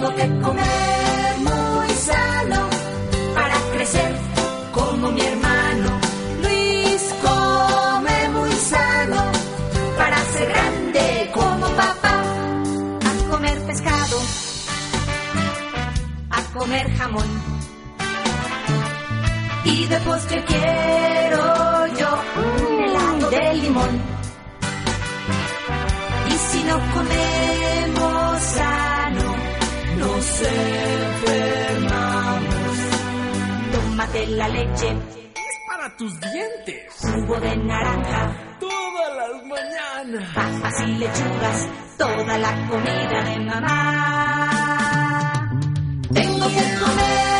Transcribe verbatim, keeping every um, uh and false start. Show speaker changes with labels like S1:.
S1: Tengo que comer muy sano para crecer como mi hermano. Luis come muy sano para ser grande como papá. A comer pescado, a comer jamón. Y de postre quiero yo un helado de limón. Y si no comemos sano, nos enfermamos. Tómate la leche,
S2: es para tus dientes.
S1: Jugo de naranja,
S2: todas las mañanas.
S1: Papas y lechugas, toda la comida de mamá. Tengo que comer